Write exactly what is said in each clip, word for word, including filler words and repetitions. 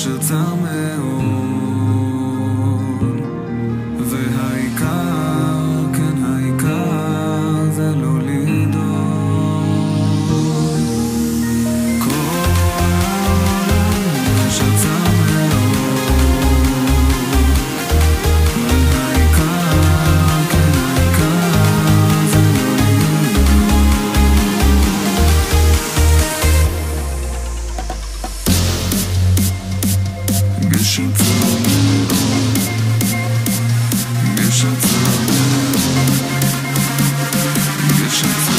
גשר צר מאוד, והעיקר, כן העיקר זה לא לדאוג. כל העולם גשר צר מאוד, והעיקר, כן העיקר זה לא לדאוג. גשר צר מאוד, גשר צר מאוד, גשר צר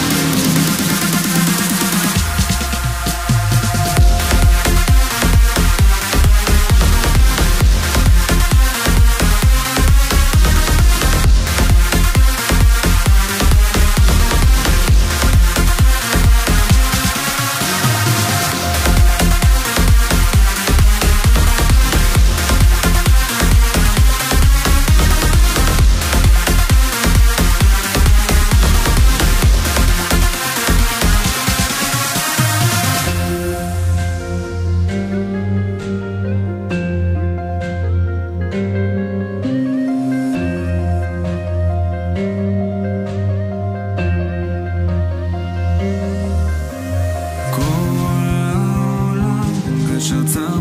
גשר צר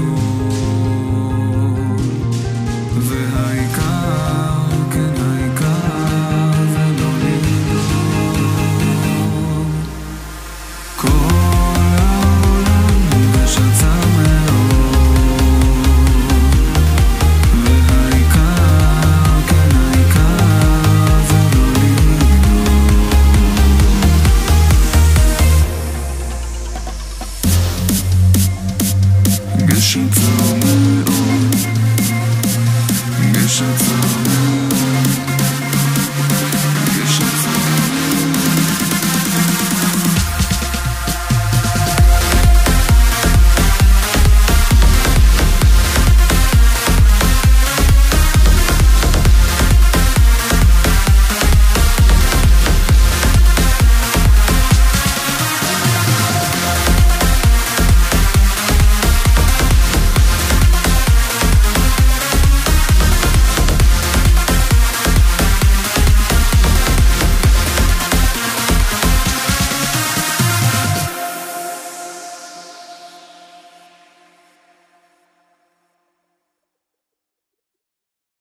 מאוד, והעיקר, כן העיקר זה לא לדאוג. כל העולם גשר צר מאוד, והעיקר, כן העיקר זה לא לדאוג. גשר צר